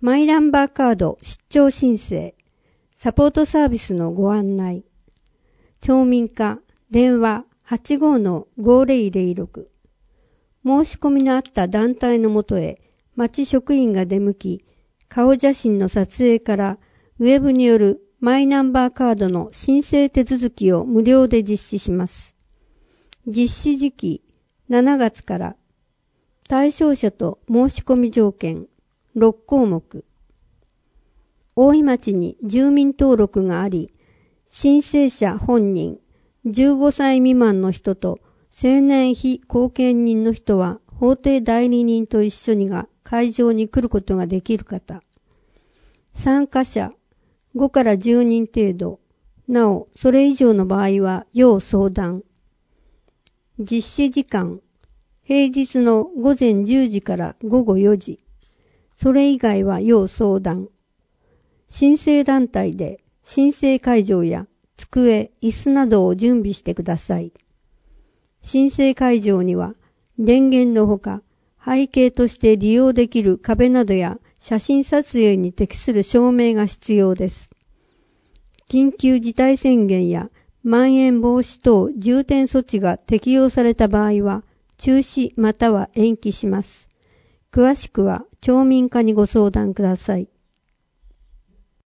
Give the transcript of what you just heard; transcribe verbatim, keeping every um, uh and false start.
マイナンバーカード出張申請、サポートサービスのご案内。町民課電話 はちごのごぜろぜろろく。申し込みのあった団体のもとへ町職員が出向き、顔写真の撮影からウェブによるマイナンバーカードの申請手続きを無料で実施します。実施時期しちがつから。対象者と申し込み条件ろっこうもく。大井町に住民登録があり、申請者本人、じゅうごさい未満の人と成年非後見人の人は法定代理人と一緒にが会場に来ることができる方。参加者ごからじゅうにん程度。なお、それ以上の場合は要相談。実施時間平日のごぜんじゅうじからごごよじ。それ以外は要相談。申請団体で申請会場や机、椅子などを準備してください。申請会場には電源のほか背景として利用できる壁などや写真撮影に適する照明が必要です。緊急事態宣言やまん延防止等重点措置が適用された場合は中止または延期します。詳しくは町民課にご相談ください。